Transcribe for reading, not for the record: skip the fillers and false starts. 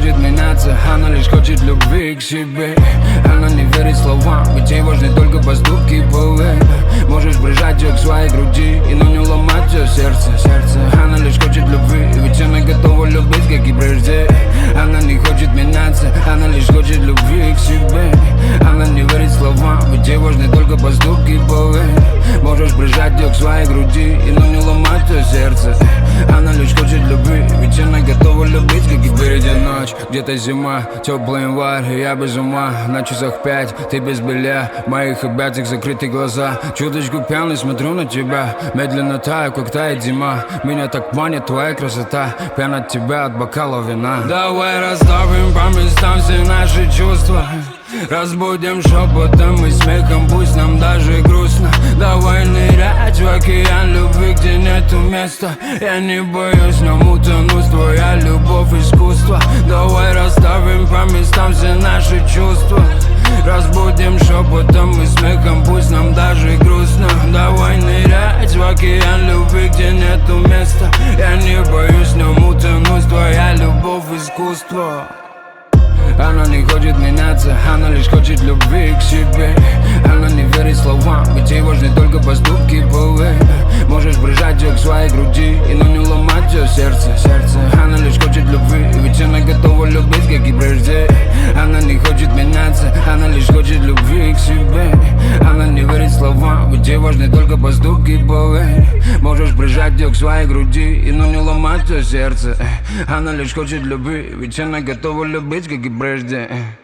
хочет меняться, она лишь хочет любви к себе. Она не верит словам, ведь ей важны только поступки, поверь. Можешь прижать ее к своей груди, но не ломать ее сердце. Она лишь хочет любви, ведь она готова любить, как и прежде. Она не хочет меняться, она лишь хочет любви к себе. Она не верит словам, ведь ей важны только поступки, поверь. Можешь прижать ее к своей груди, но не ломать ее сердце. Она лишь хочет любви, ведь она готова любить, как и впереди ночь. Где-то зима, теплый январь, я без ума. На часах 5, ты без белья, в моих объятиях закрыты глаза. Чуточку пьяный смотрю на тебя, медленно таю, как тает зима. Меня так манит твоя красота, пьян от тебя, от бокала вина. Давай расставим по местам все наши чувства, разбудим шепотом и смехом, пусть нам даже грустно. Давай нырять в океан любви, где нету места. Я не боюсь, но утонуть, твоя любовь искусство. Давай расставим по местам все наши чувства, разбудим шепотом и смехом, пусть нам даже грустно. Давай нырять в океан любви, где нету места. Я не боюсь, но утонуть, твоя любовь искусство. Она не хочет меняться, она лишь хочет любви к себе. Она не верит словам, ведь ей важны только поступки, поверь. Можешь прижать ее к своей груди, но не ломать ее сердце. Она лишь хочет любви, ведь она готова любить, как и прежде. Она не хочет меняться, она лишь хочет любви к себе. Она не верит словам, ведь ей важны только поступки, поверь. Можешь прижать ее к своей груди, но не ломать ее сердце. Она лишь хочет любви, ведь она готова любить, как и прежде.